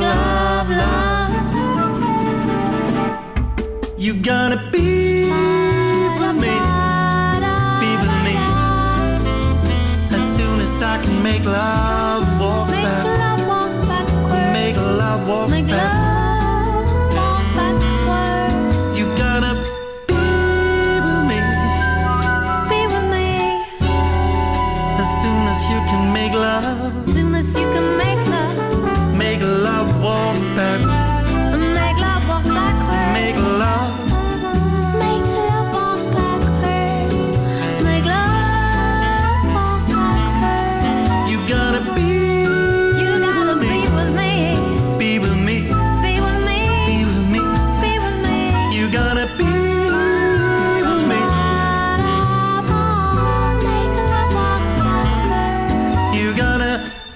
love, love. You gotta be with me, be with me. As soon as I can make love walk backwards, make love walk backwards. You gotta be with me, be with me. As soon as you can make love, As soon as you can make love walk backwards, make love walk backwards, make love. make love walk backwards, make love walk backwards. You gotta be with me, be with me, be with me, be with me, be with me. You gotta be with me. Make love walk backwards. You gotta.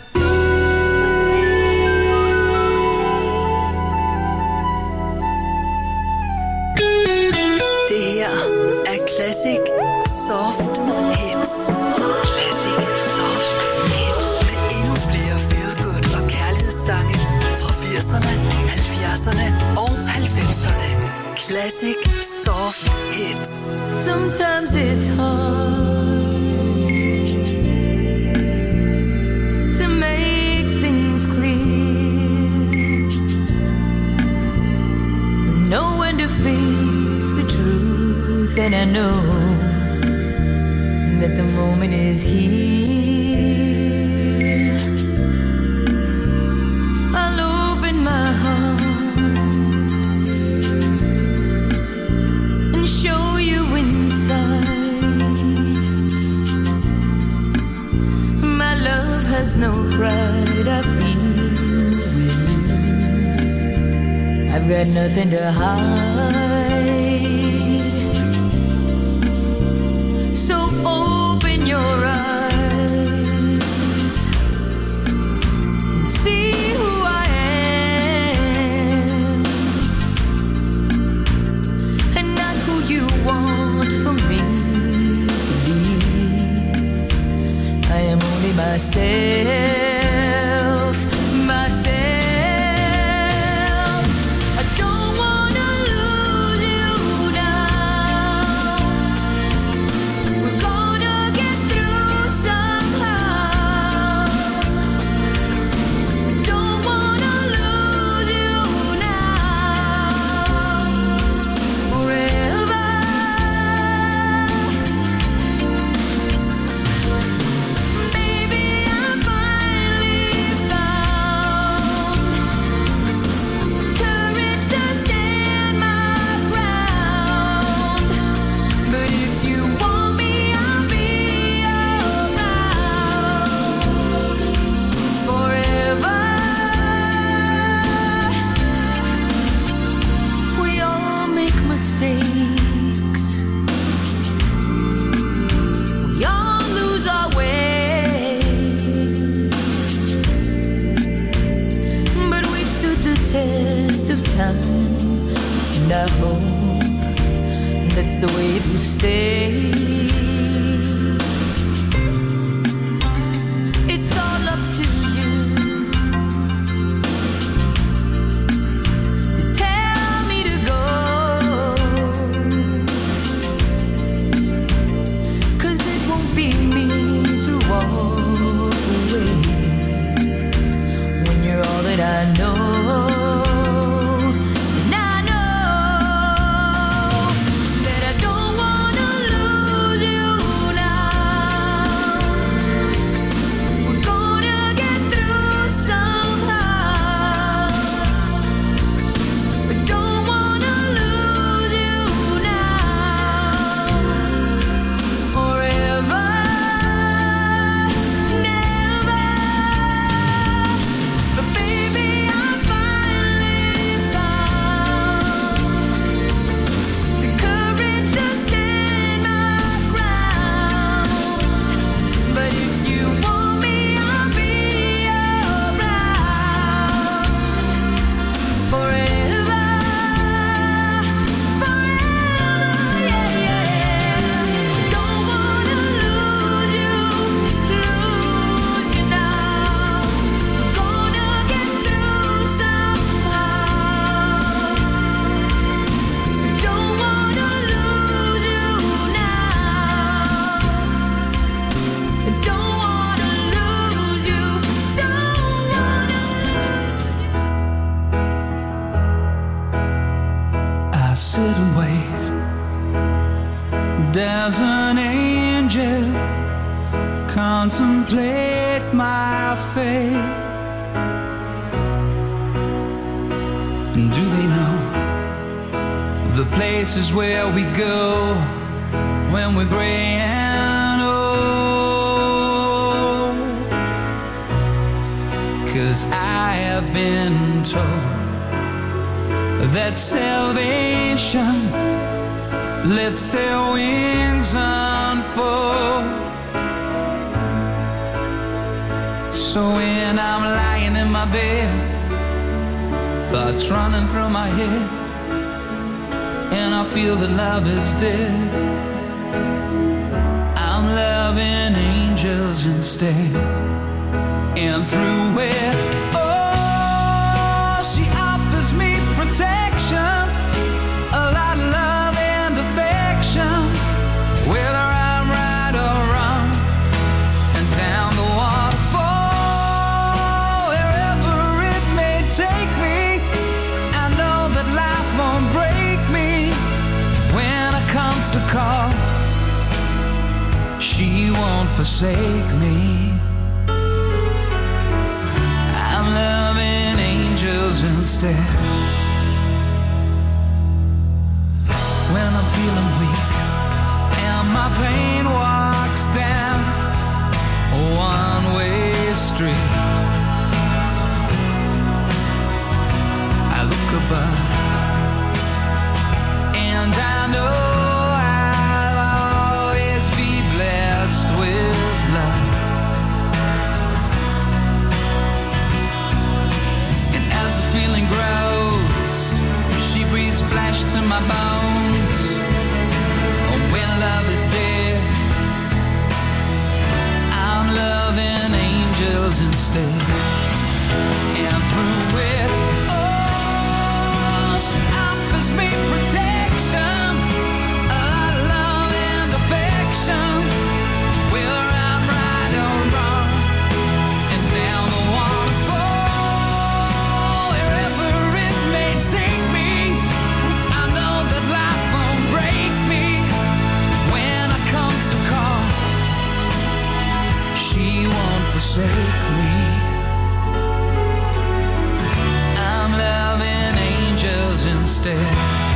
Det her er Classic Soft Hits. Classic Soft Hits. Med endnu flere feel-good og kærlighedssange fra 80'erne, 70'erne og 90'erne. Classic Soft Hits. Sometimes it's hard to make things clear, know when to face the truth, and I know that the moment is here. I'll open my heart and show you inside. My love has no pride, I feel I've got nothing to hide. So open your eyes and see who I am, and not who you want for me to be. I am only myself, myself. I don't wanna lose you now. We're gonna get through somehow. Don't wanna lose you now. Forever. Baby, I finally found courage to stand my ground. But if you want me, I'll be around forever. We all make mistakes. We all lose our way. But we stood the test of time, and I hope that's the way to stay. It's all up to you to tell me to go, 'cause it won't be me to walk away when you're all that I know. And I know that I don't wanna lose you sit and wait. Does an angel contemplate my fate? And do they know the places where we go when we're gray and old? 'Cause I have been told that salvation lets their wings unfold. So when I'm lying in my bed, thoughts running through my head, and I feel that love is dead, I'm loving angels instead. And through it, oh, she offers me protection, a lot of love and affection, whether I'm right or wrong, and down the waterfall, wherever it may take me, I know that life won't break me when I come to call. She won't forsake me. I'm loving angels instead. When I'm feeling weak and my pain walks down a one-way street, I look above and I know I'll always be blessed with love. And as the feeling grows, she breathes flesh to my bones. Oh, when love is dead, I'm loving angels instead. And through it, oh, she offers me protection, a lot of love and affection, whether I'm right or wrong, and down the waterfall, wherever it may take me, I know that life won't break me when I come to call. She won't forsake me. I'm loving angels instead.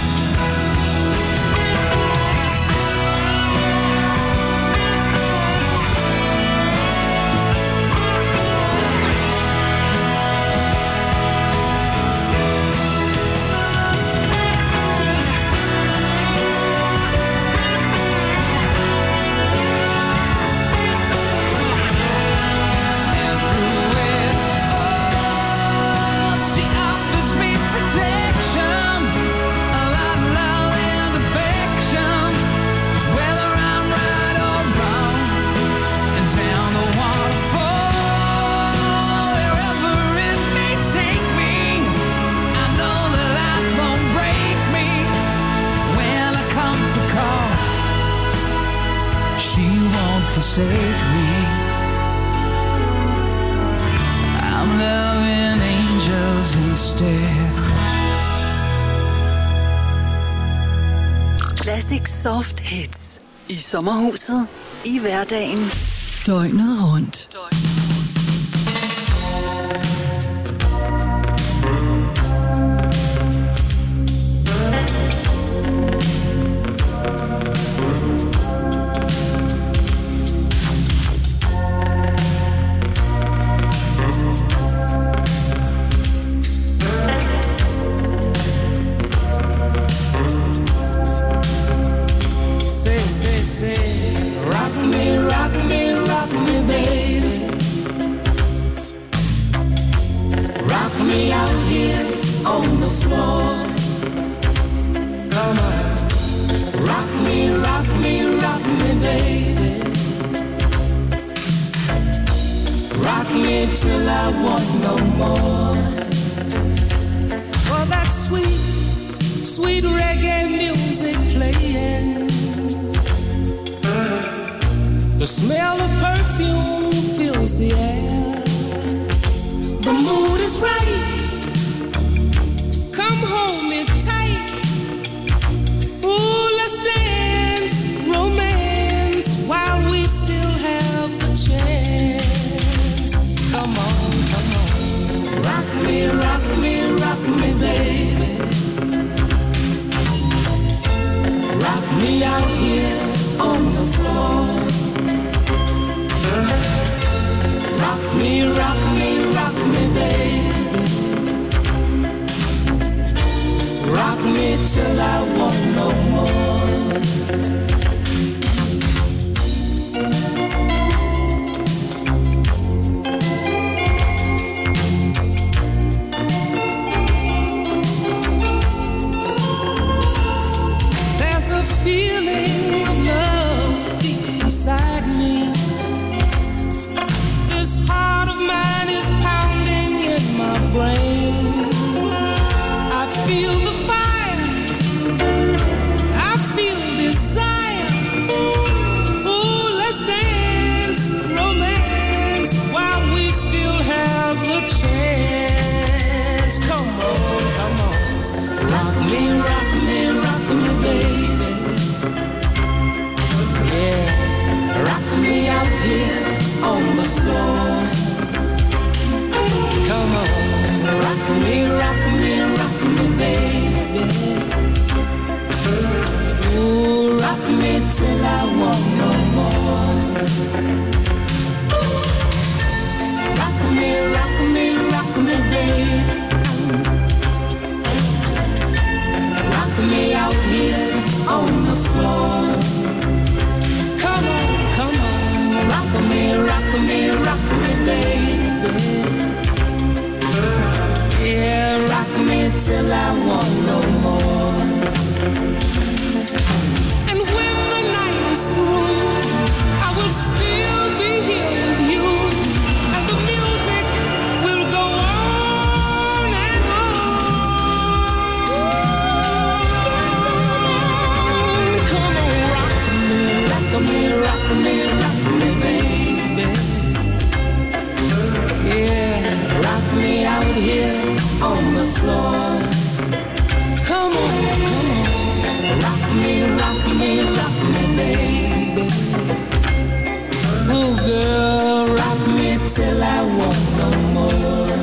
And through it all, she offers me protection, a lot of love and affection, whether I'm right or wrong, and down the waterfall, wherever it may take me, I know that life won't break me when I come to call. She won't forsake me. I'm loving angels instead. Classic Soft Hits. I sommerhuset, i hverdagen, døgnet rundt. Say, rock me, rock me, rock me, baby. Rock me out here on the floor. Come on. Rock me, rock me, rock me, baby. Rock me till I want no more. Oh, that sweet, sweet reggae music playing. The smell of perfume fills the air. The mood is right. Come hold me tight. till I want no more. There's a feeling of love deep inside me. This heart of mine is pounding in my brain. I feel the fire, I feel desire. Ooh, let's dance, romance, while we still have the chance. Come on, come on. Rock me, rock me, rock me, baby. Yeah, rock me out here on the floor. Come on, rock me, rock me, rock me, baby. Ooh, rock me till I want no more. Rock me, rock me, rock me, baby. Rock me out here on the floor. Come on, come on, rock me, rock me, rock me, baby. Yeah, rock me till I want no more. And when the night is through, I will still be here with you, and the music will go on and on. Come on, rock me, rock me, rock me, rock me, baby. Yeah, rock me out here on the floor. Come on, come on. Rock me, rock me, rock me, baby. Oh, girl, rock me till I want no more.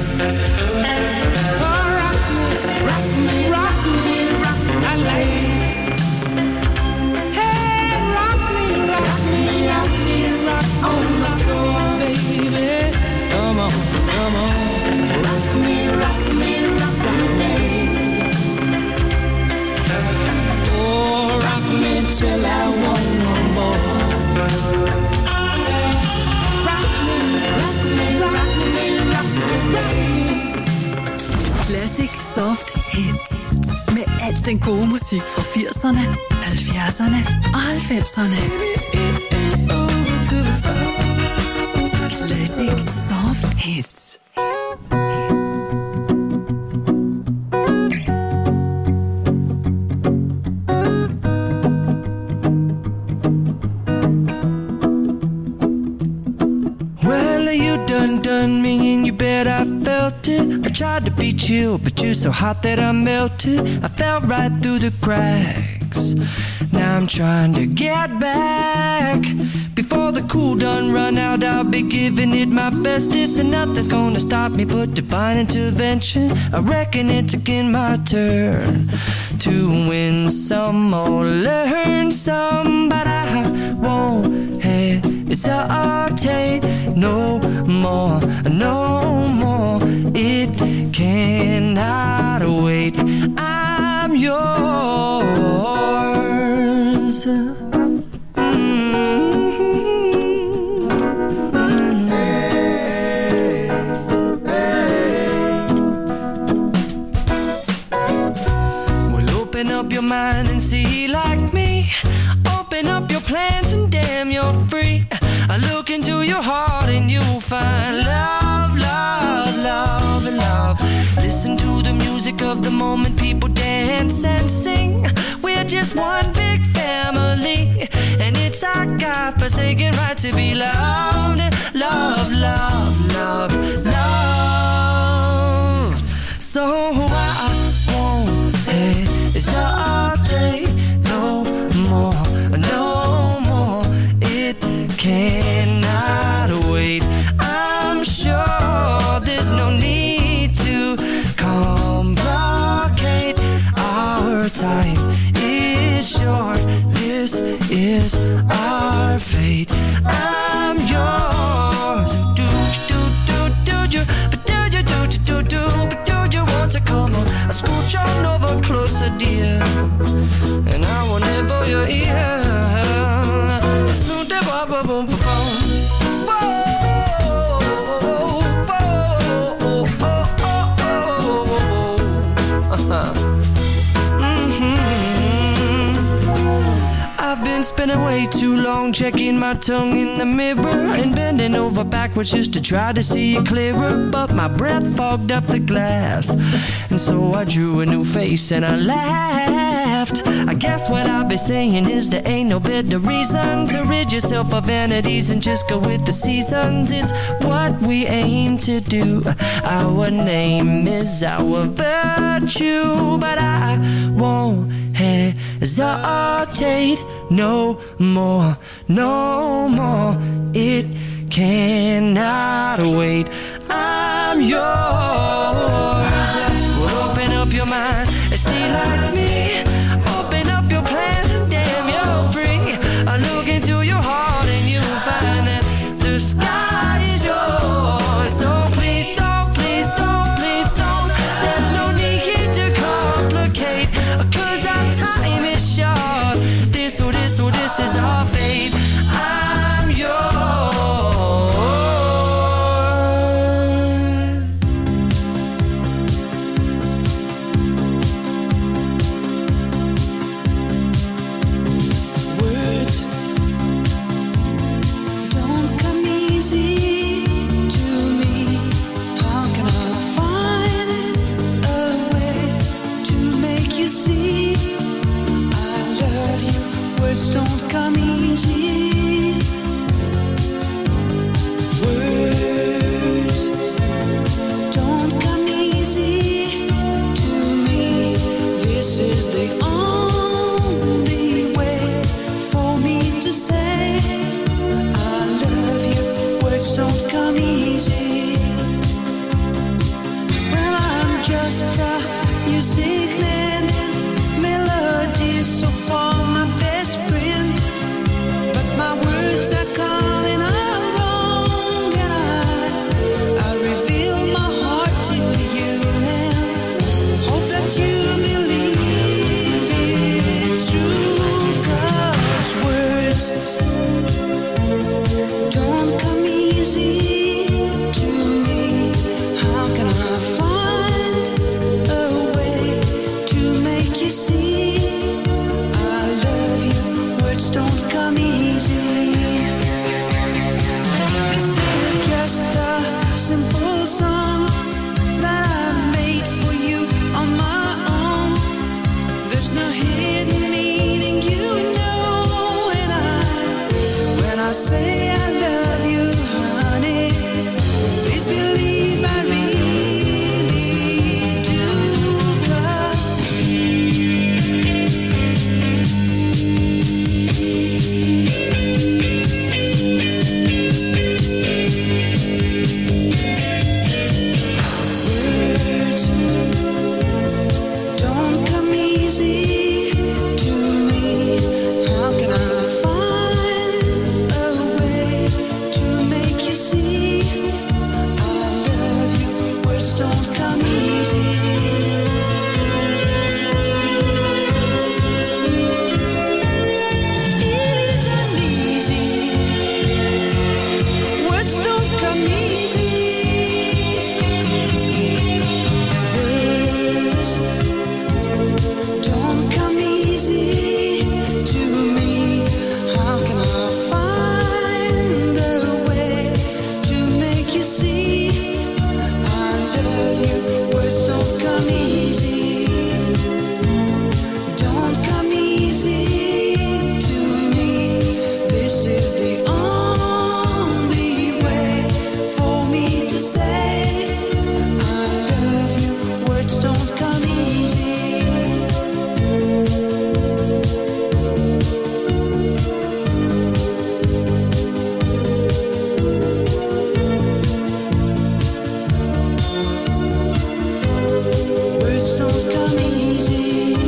Oh, rock me, rock me, rock me, rock me, I like it. Hey, rock me out here, rock on the floor, baby. Come on, come on. Rock me, rock me, rock me, baby. Oh, rock me till I want no more. Rock me, rock me, rock me, rock me, baby. Classic Soft Hits. Med alt den gode musik fra 80'erne, 70'erne og 90'erne. Classic Soft Hits. Done me and you bet I felt it. I tried to be chill, but you're so hot that I melted. I fell right through the cracks. Now I'm trying to get back. Before the cool done run out, I'll be giving it my bestest, and nothing's gonna stop me but divine intervention. I reckon it's again my turn to win some or learn some, but I won't hesitate no more, no more. It cannot wait. I'm yours. Well, open up your mind and see like me. Open up your plans and damn, you're free. I look into your heart and you'll find love, love, love, and love. Listen to the music of the moment, people dance and sing. We're just one big family, and it's our God-forsaken right to be loved. Love, love, love, love. So I won't hesitate no more, no more. It cannot wait. I'm sure there's no need to complicate. Our time is short. This is our fate. I'm yours. Do you, but do you want to come on. Scooch on over closer, dear, and I will nibble your ear. So da ba ba boom ba boom. I've been spending way too long checking my tongue in the mirror and bending over backwards just to try to see it clearer, but my breath fogged up the glass, and so I drew a new face and I laughed. I guess what I'll be saying is there ain't no better reason to rid yourself of vanities and just go with the seasons. It's what we aim to do. Our name is our virtue, but I won't hesitate no more, no more. It cannot wait. I'm yours. Well, open up your mind and see like me. Open up your plans and damn, you're free. I look into your heart and you'll find that the sky is yours. So please don't, please don't, please don't. There's no need here to complicate, 'cause our time is short. This is our fate. I'm yours. Words don't come easy to me. How can I find a way to make you see I love you? Words don't come easy. Words don't come easy to me. This is the only way for me to say I love you. Words don't come easy. Well, I'm just a music man, melodies so far my best friend, but my words are coming out wrong, and I reveal my heart to you and hope that you believe it's true, 'cause words don't come easy to me. How can I find a way to make you see I love you? Words don't come easy. This is just a simple song that I made for you on my own. There's no hidden meaning, you know, when I say I love you, honey, please believe I really do, 'cause words don't come easy to me. How can I find a way to make you see I love you? Words don't come easy. It isn't easy. Words don't come easy. Words don't come easy to me. How can I find a way to make you see I love you? Words don't come easy. Don't come easy to me. This is the only way for me to say I love you. Words don't come easy. Words don't come easy.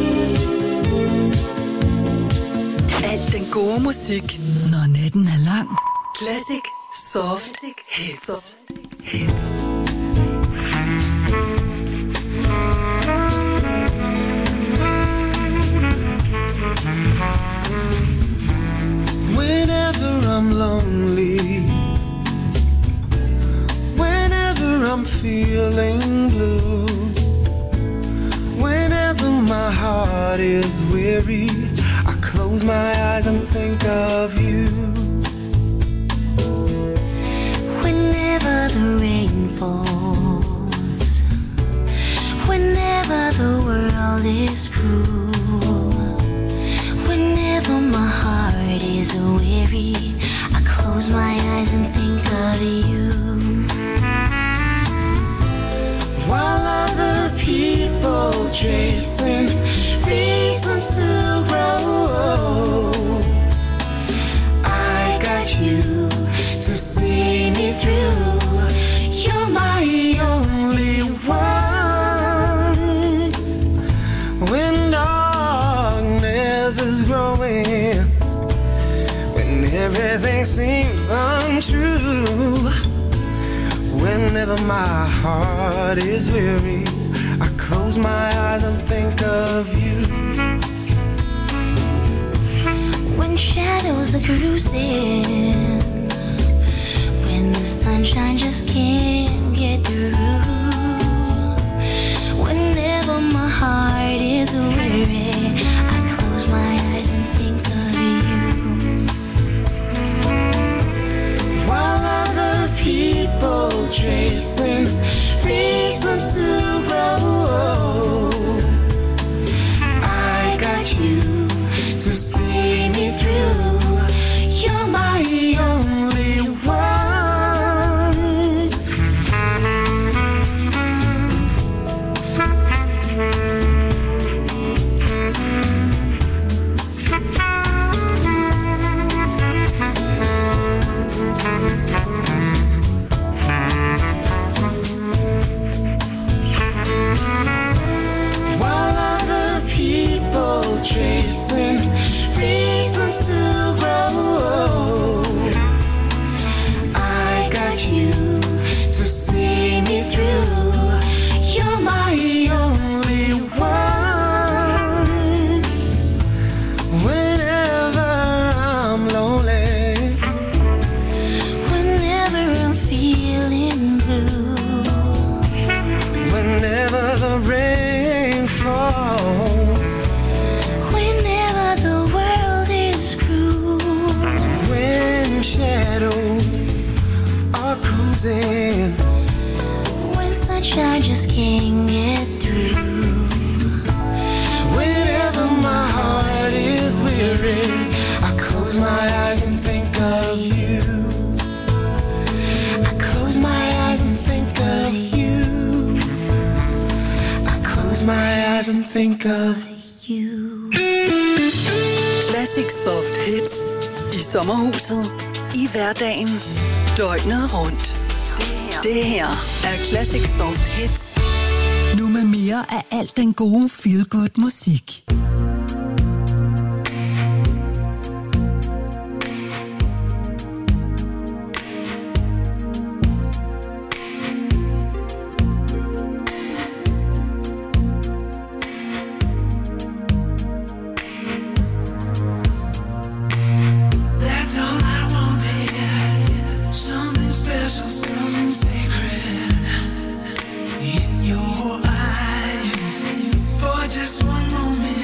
Al den gode musik, når natten er lang. Classic Soft Hits. heart is weary, I close my eyes and think of you. Whenever the rain falls, whenever the world is cruel, whenever my heart is weary, I close my eyes and think of you. While other people chasing reasons to grow, I got you to see me through. You're my only one. When darkness is growing, when everything seems untrue, whenever my heart is weary, I close my eyes and think of you. When shadows are cruising, when the sunshine just can't get through, whenever my heart is weary, I close my eyes and think of you. While other people chasing reasons to grow, I got you to see me through. You're my only one. While other people chasing reasons to grow, I got you to see me through. You're my only one. Whenever I'm lonely, Whenever I'm feeling blue, whenever the rain falls, whenever the world is cruel, when shadows are cruising, when sunshine just can't get through, whenever my heart is weary, I close my eyes and think of you. I close my eyes and think of you. I close my eyes and think of you. Classic Soft Hits i sommerhuset, i hverdagen, døgnet rundt. Det her er Classic Soft Hits. Nu med mere af alt den gode feel-good musik. That's all I wanted. Something special, something sacred in your eyes. For just one moment.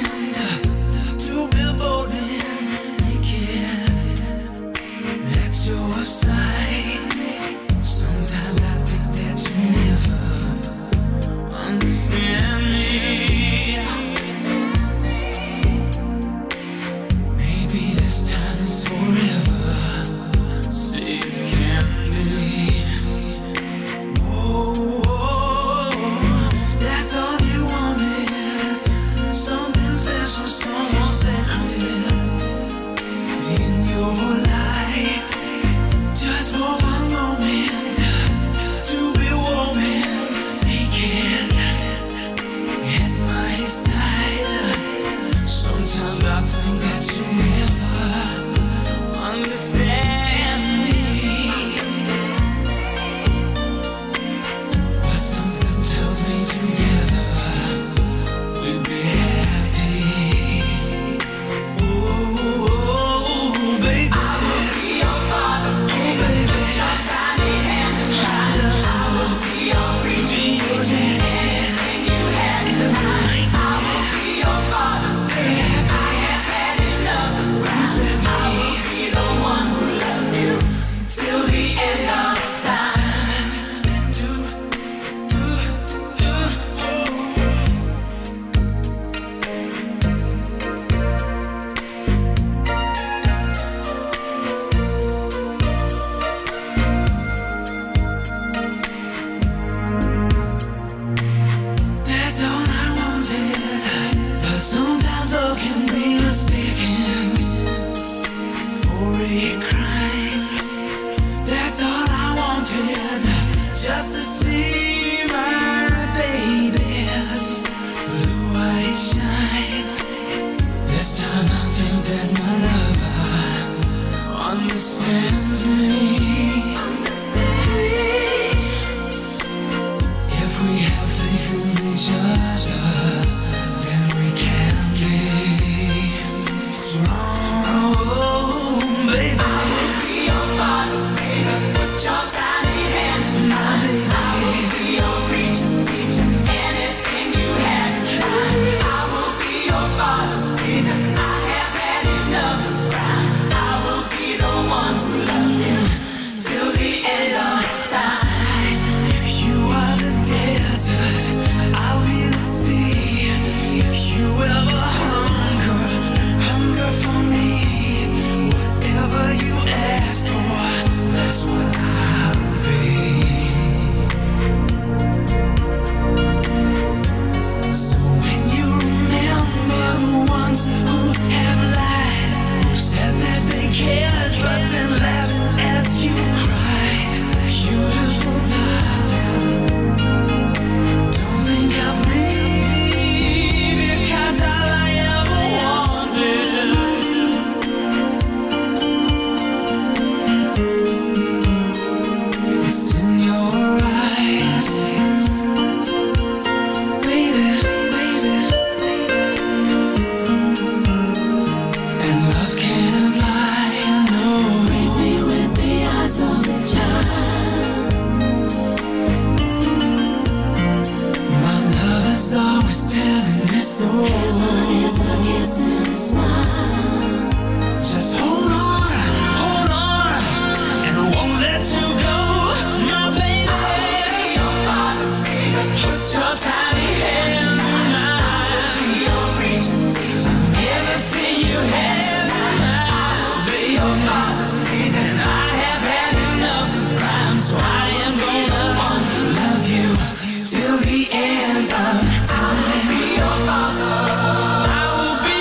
telling me so. Kiss a kiss and a smile. Just hold on, and I won't let you go, my baby. I'll be your bottom feeder. Put your tiny hand in mine. I'll be your preaching teacher. Everything you have, I'll be your bottom feeder. and I have had enough of crime, so I am gonna love you till the end of time. I'll be your mama. I will be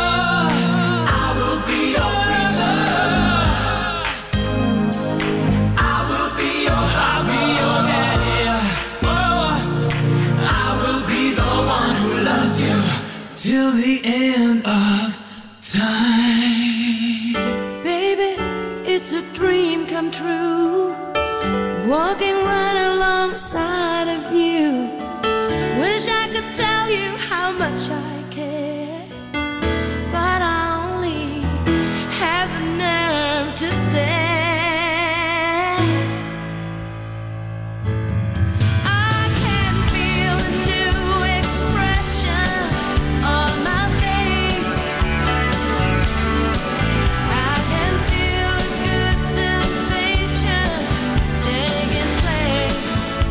your preacher. I will be your I'll be your daddy. Oh, I will be the one who loves you till the end of time. Baby, it's a dream come true. Walking right alongside of you. Wish I could tell you how much I care, but I only have the nerve to stare. I can feel a new expression on my face. I can feel a good sensation taking place.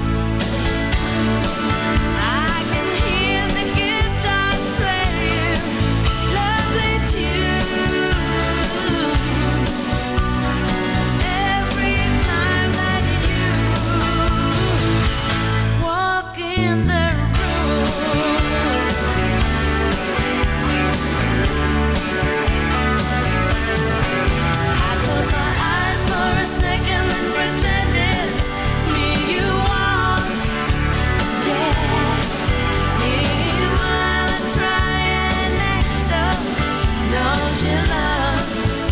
I can hear the guitars playing lovely tunes every time that you walk in the room. I close my eyes for a second and pretend it's me you want. Yeah. Meanwhile I try and act so nonchalant.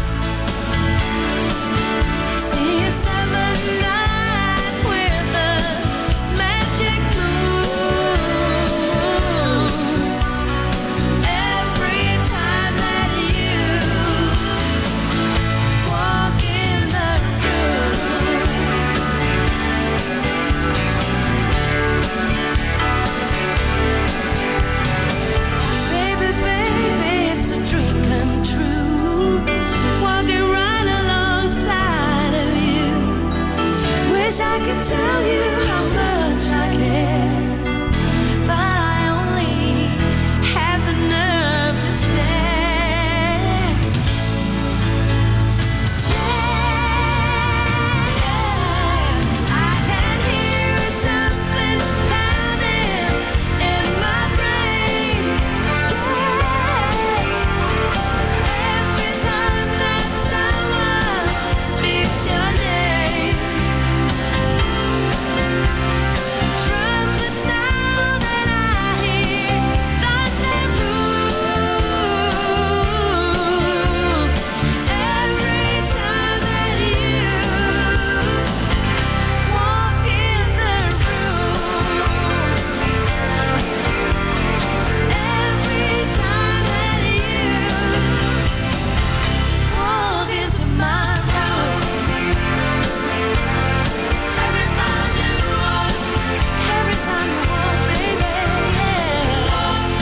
See you 7 night with the magic moon. Every time that you walk in the room. Baby, baby, it's a dream come true. Walking right alongside of you. Wish I could tell you how much I care, but I only have the nerve to stare. Yeah, I can hear something pounding in my brain. Yeah, every time that someone speaks your name, trumpet sound and I hear thunder roll. Every time that you walk in the room, every time that you walk into my room, every time you walk, baby, yeah.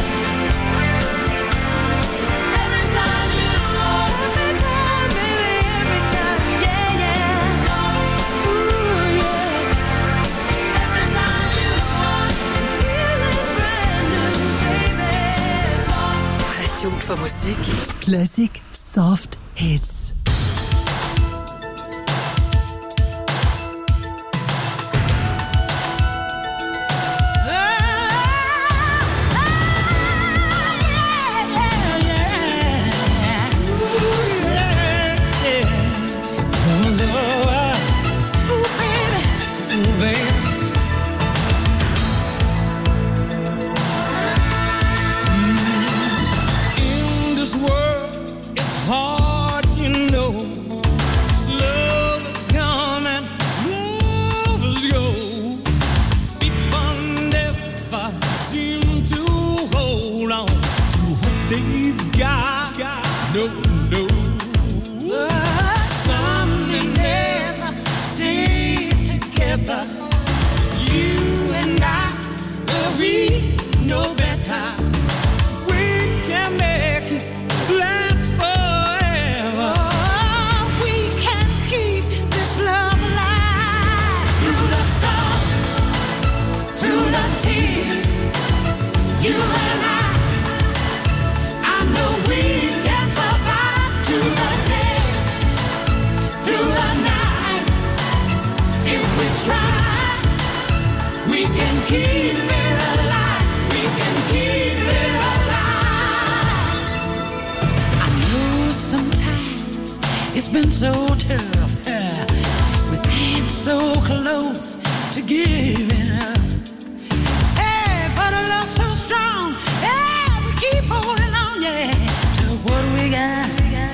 Every time you walk, every time, baby, every time, yeah, yeah. Ooh, yeah. Every time you walk, I'm feeling brand new, baby. Passion for musik. Classic Soft Hits. In this world, it's hard, you know. Love is come and love is go. People never seem to hold on to what they've got. No, no. Some never stay together. You and I, we know better. you and I know we can survive to the day, through the night. If we try, we can keep it alive. We can keep it alive. I know sometimes it's been so tough. We've been so close to giving up. Hey, but a love so strong. Yeah, we keep holding on. Yeah, to what we got.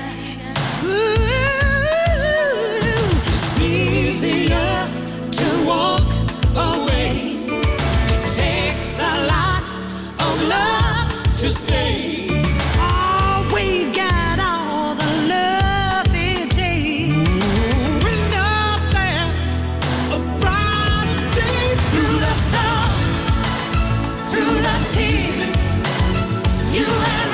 Ooh, it's easier to walk away. It takes a lot of love to stay. Oh, we've got all the love it takes. We know there's a brighter day. Through the storm, through the tears, you and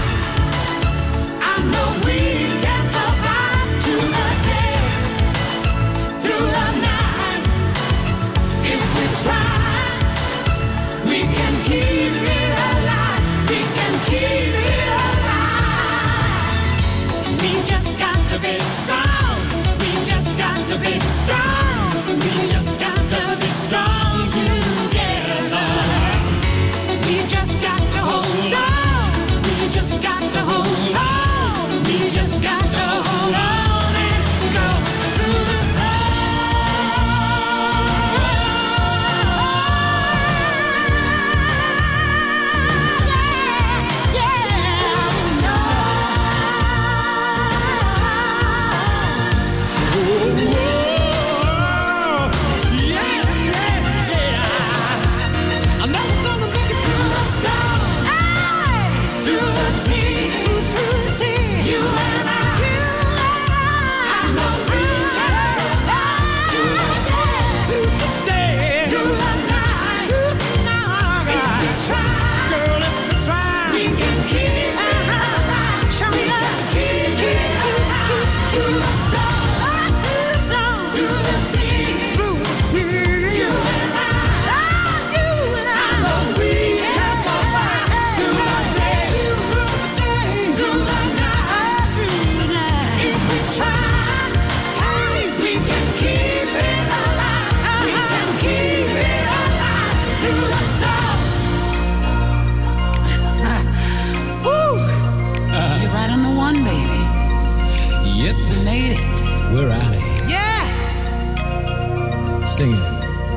I know we can survive to the day, through the night. If we try, we can keep it alive. We can keep it alive. We just got to be strong. We just got to be strong. We just got to be strong together. We just got to hold on. We just got to hold on. We just got to hold on and go through the We're out of here. Yes. Sing it.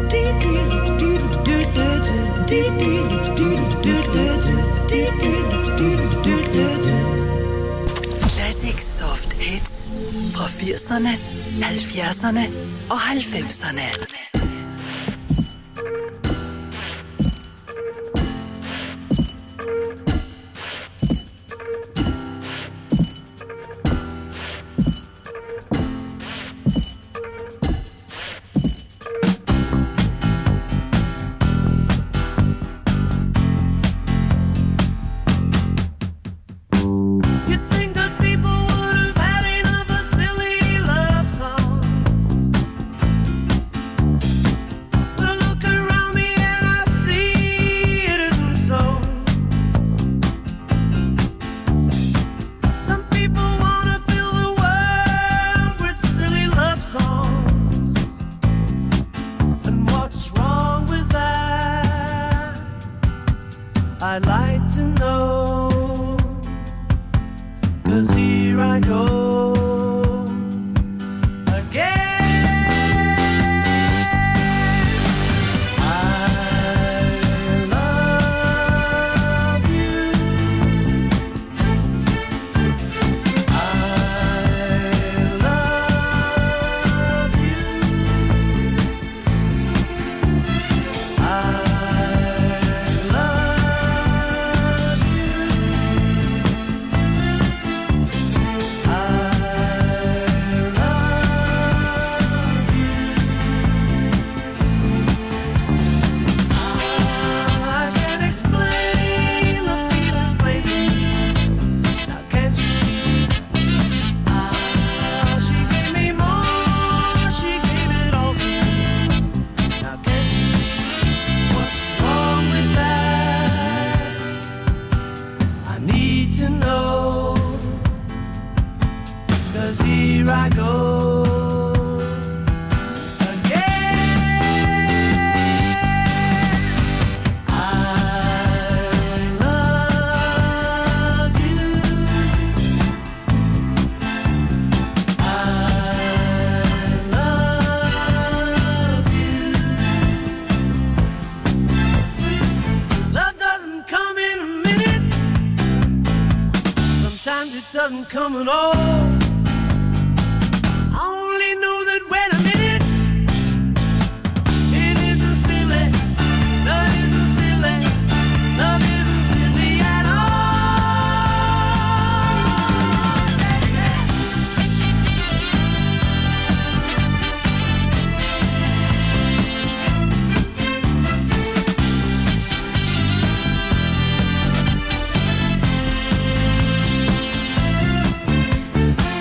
Classic Soft Hits fra 80'erne, 70'erne og 90'erne. I'd like to know, 'cause here I go again. I love you. I love you. I I go again. I love you. I love you. Love doesn't come in a minute. Sometimes it doesn't come at all. I only know that when I'm in it, it isn't silly. Love isn't silly. Love isn't silly at all.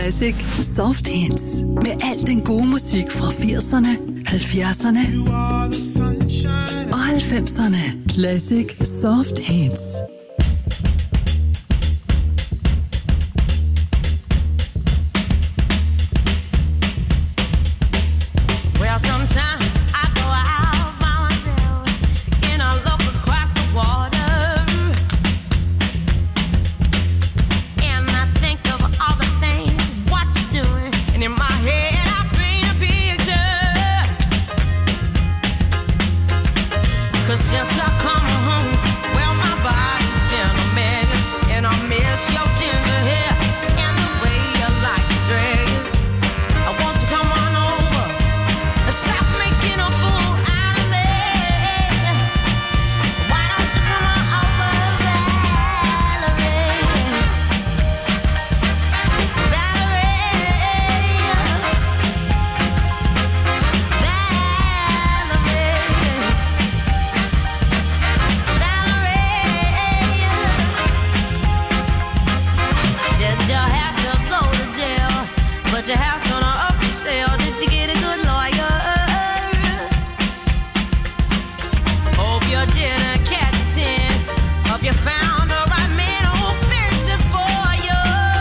Classic Soft Hits. Med al den gode musik fra 80'erne, 70'erne og 90'erne. Classic Soft Hits. Well, sometimes I go out by myself and I look across the water, and I think of all the things what you're doing, and in my head I paint a picture. 'Cause since I come home, well, my body's been a mess, and I miss your ginger hair and the way you like to dress. I want you to come on over. Stop making a fool out of me. Why don't you come on over, Valerie? Did you have to go to jail? But your house on a up for sale. Did you get a good lawyer? Hope you didn't catch a 10. Hope you found the right man who'll fix it for you.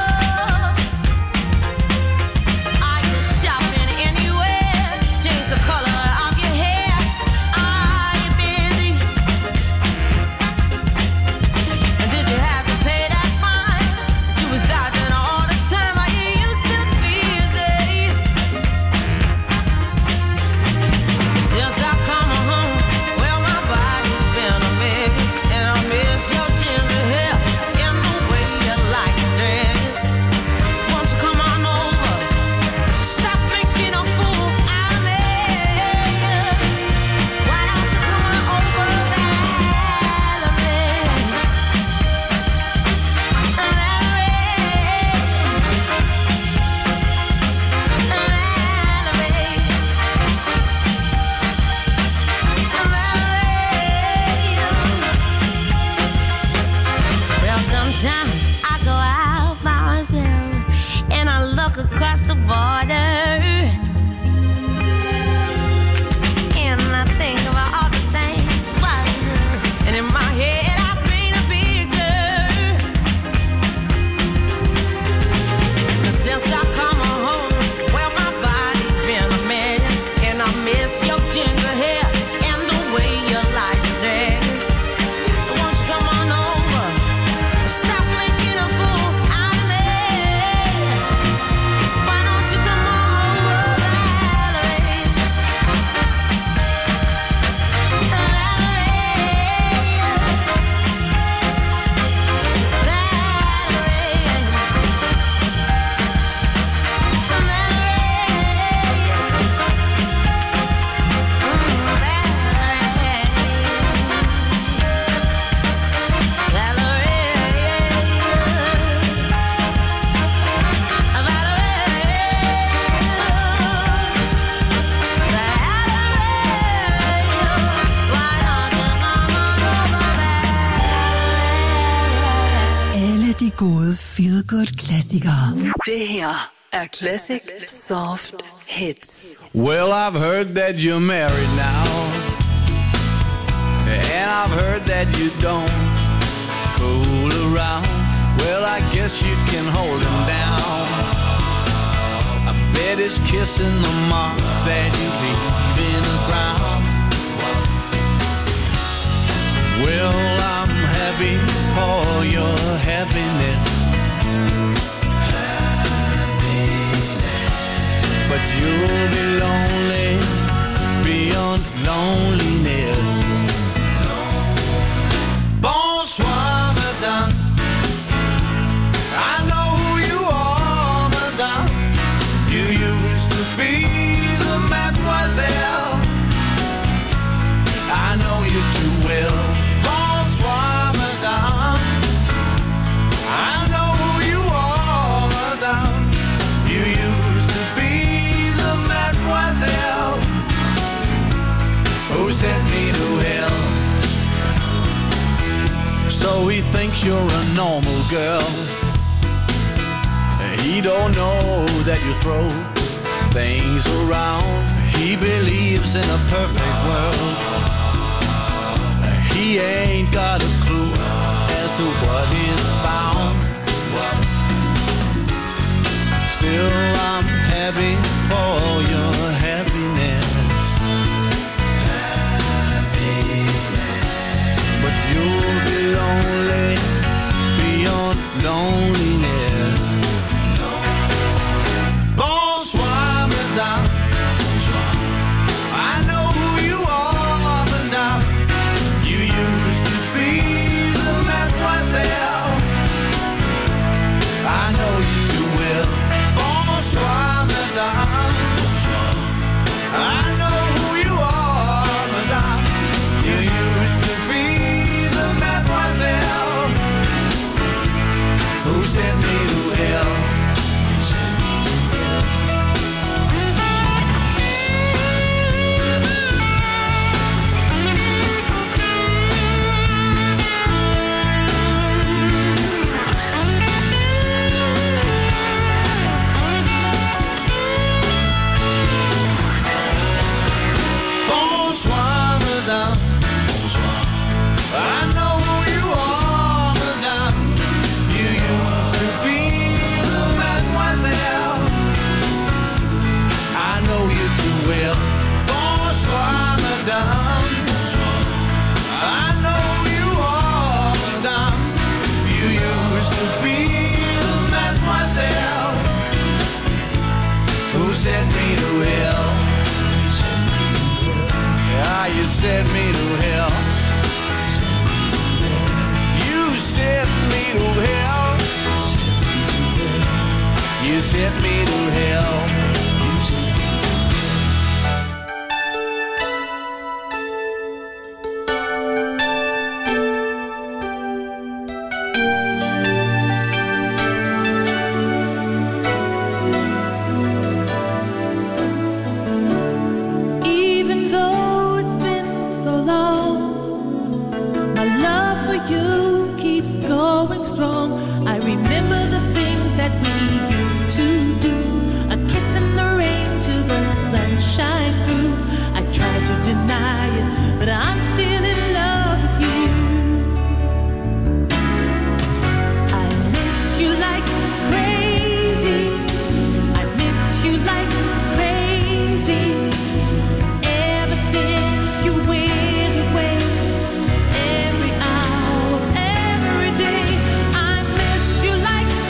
Are you shopping anywhere? Change the color of your hair. Are you busy? And did you have to pay that fine? You was dodging all the time. Are you used to busy? Since I come home, well, my body's been a mess, and I miss your ginger hair and the way you like to dress. Won't you come on over? Stop making a fool out of me. Why don't you come on over, Valerie? Well, sometimes I go out by myself and I look across the border, and I think about all the things what I do. And in my head I paint a picture. 'Cause since I come home, well, my body's been a mess, and I miss your ginger hair and the way you like to dress. Won't you come on over? Stop making a fool out of me. Why don't you come on over, Valerie? Alle de gode feel-good-klassikere. Det her er Classic Soft Hits. Well, I've heard that you're married now, and I've heard that you don't fool around. Well, I guess you can hold him down. I bet it's kissing the marks that you leave in the ground. Well, I'm happy for your happiness, but you'll be lonely beyond loneliness. Bonsoir, madame. I know who you are, madame. You used to be the mademoiselle. I know you too well. Bonsoir, madame. I know who you are, madame. You used to be the mademoiselle who sent me to hell. So he thinks you're a normal girl. He He don't know that you throw things around. He believes in a perfect world. He ain't got a clue as to what is found. Still, I'm happy for your happiness. But you'll be lonely beyond loneliness. Bonsoir, madame. I know who you are, madame. You used to be the mademoiselle. I know you too well. Bonsoir, madame. I know who you are, madame. You used to be the mademoiselle who sent me to hell. Bonsoir, madame. I know who you are, madame. You used to be the mademoiselle. I know you too well. Bonsoir, madame. I know you are, madame. You used to be the mademoiselle who sent me to hell. Yeah, you sent me to hell. You sent me to hell. You sent me to hell. Even though it's been so long, my love for you keeps going strong. I remember the things that we used to do. A kiss in the rain till the sun shine through. I try to deny it, but I'm still in love with you. I miss you like crazy. I miss you like crazy. Ever since you went away, every hour of every day, I miss you like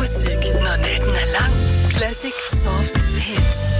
musik, når natten er lang. Classic Soft Hits.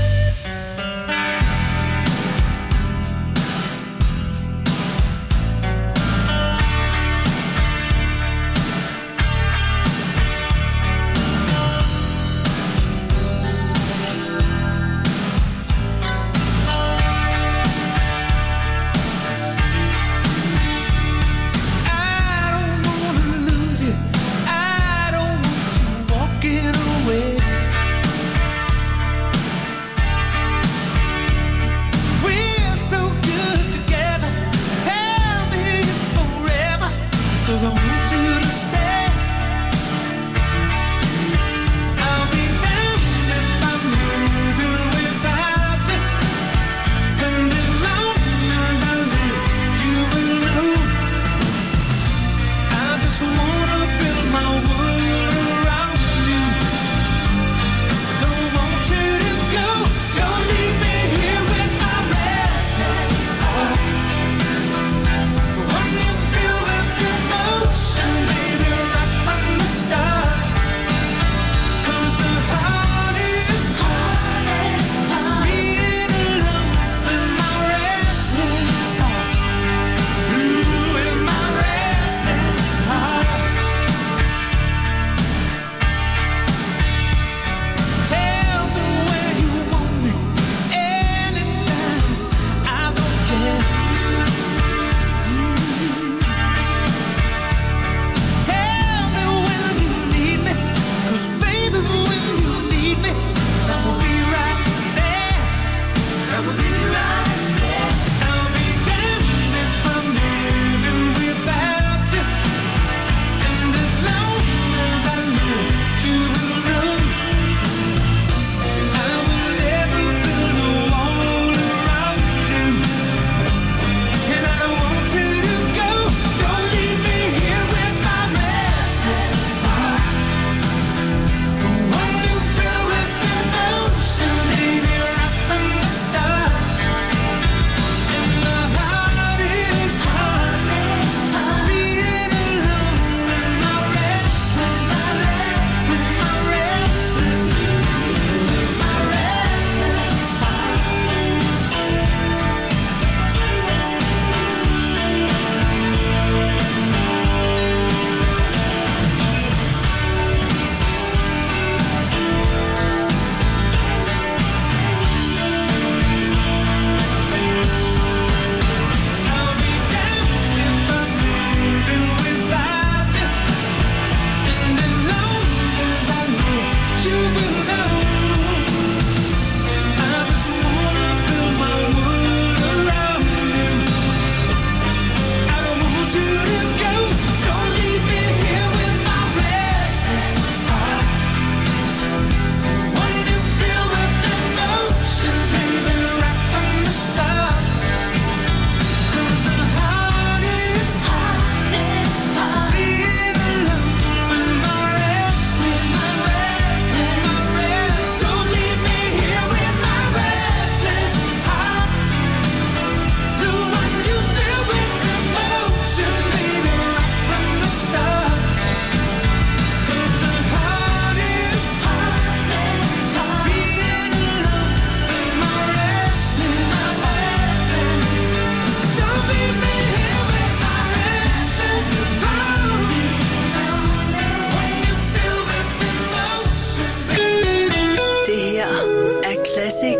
Classic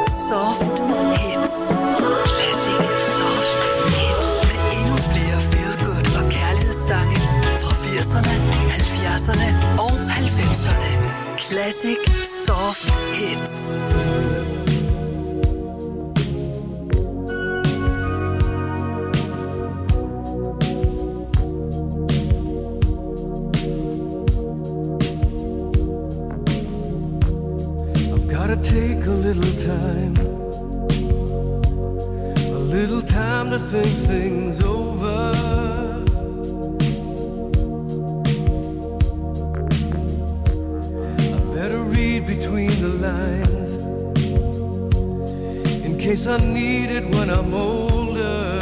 Soft Hits. Classic Soft Hits. Med endnu flere feel-good og kærlighedssange fra 80'erne, 70'erne og 90'erne. Classic Soft Hits. Take a little time to think things over. I better read between the lines in case I need it when I'm older.